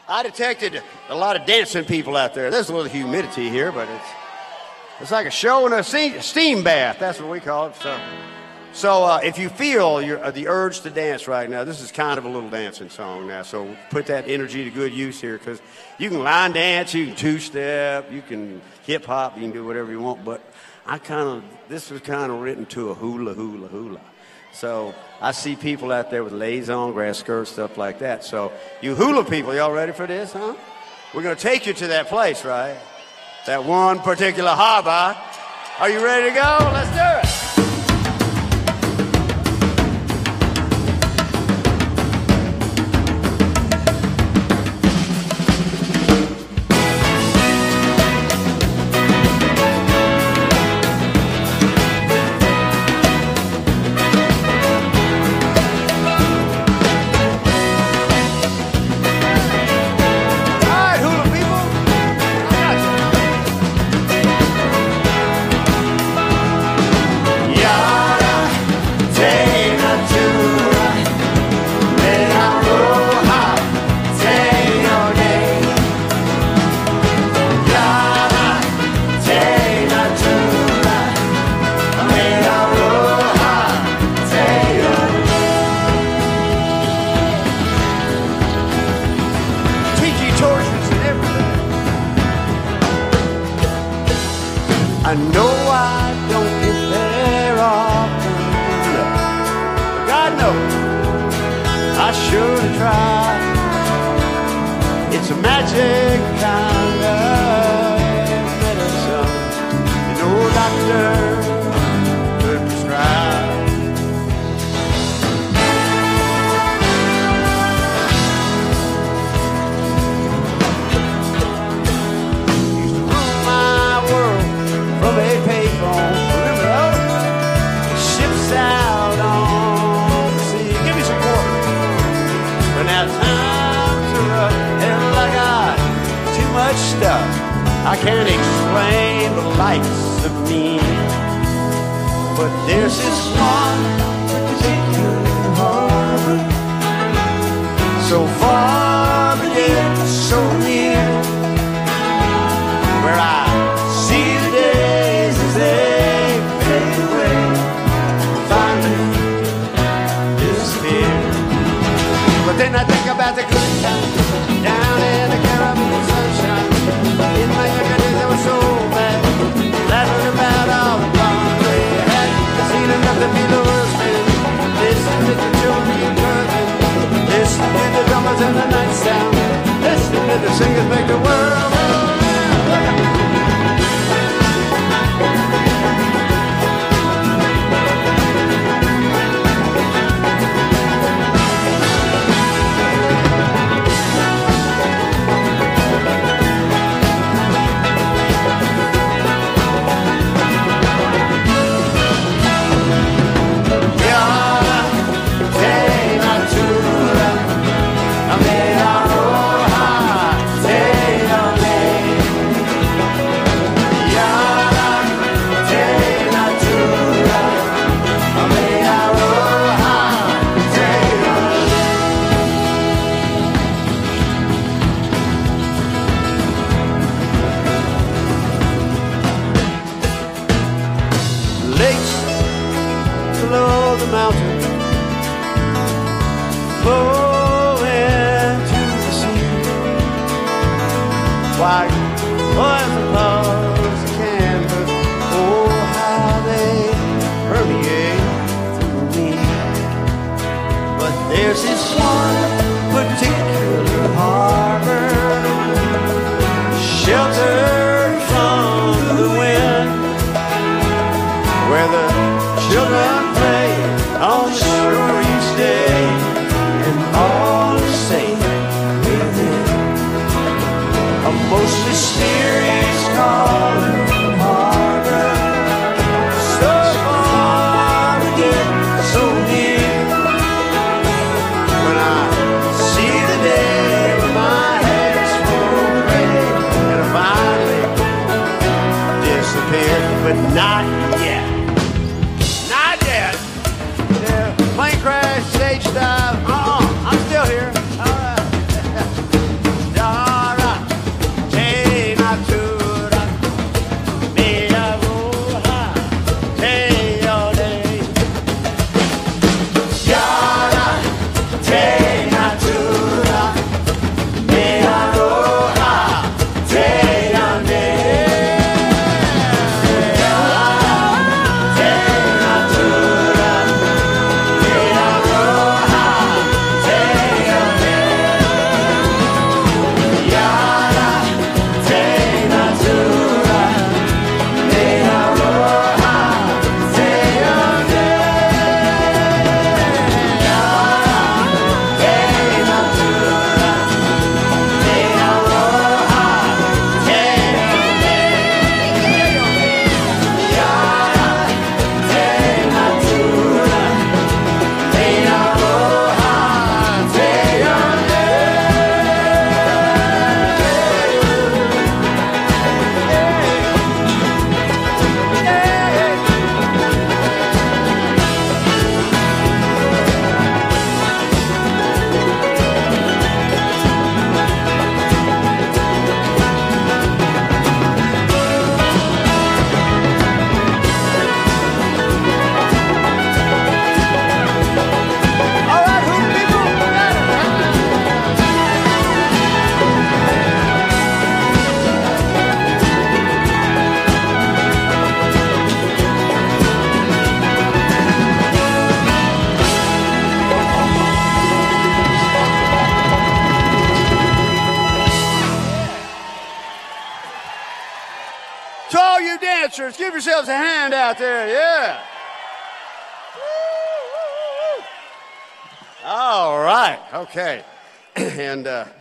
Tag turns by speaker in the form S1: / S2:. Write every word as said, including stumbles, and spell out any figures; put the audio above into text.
S1: I detected a lot of dancing people out there. There's a little humidity here, but it's it's like a show in a steam bath. That's what we call it. So, so uh, if you feel your, uh, the urge to dance right now, this is kind of a little dancing song now. So put that energy to good use here, because you can line dance, you can two-step, you can hip-hop, you can do whatever you want. But I kind of, this was kind of written to a hula, hula, hula. So I see people out there with lays on, grass skirts, stuff like that. So you hula people, y'all ready for this, huh? We're going to take you to that place, right? That one particular harbor. Are you ready to go? Let's do it. I know I don't get there often, but God knows I sure try. It's a magic kind of medicine that no doctor could prescribe. Used to rule my world from a payphone, remember those? Ships out on the sea. Give me some quarters. But now time to run, and I got too much stuff I can't explain the likes of me. But there's this one particular harbor, so far but yet so near, where I see the days as they fade away, finally disappear. But then I think about the good times down in the Caribbean sunshine. In my younger days I was so bad, laughing about all the fun we had. I seen enough to be the worst man. Listen to the children encouraging, listen to the drummers and the night sound, listen to the singers make the world go round. Below the mountain, flow into the sea. White was across the canvas, oh how they permeate through me. But there's this one particular harbor, sheltered from the wind, where the children on the shore each day, and all is safe within a most mysterious calling harbor, so far again, so near. When I see the day when my head's full of gray and I finally disappear, but not yet. Plane crash, stage dive. Uh-uh, I'm still here. All right. Dancers, give yourselves a hand out there, yeah. All right, okay. And uh,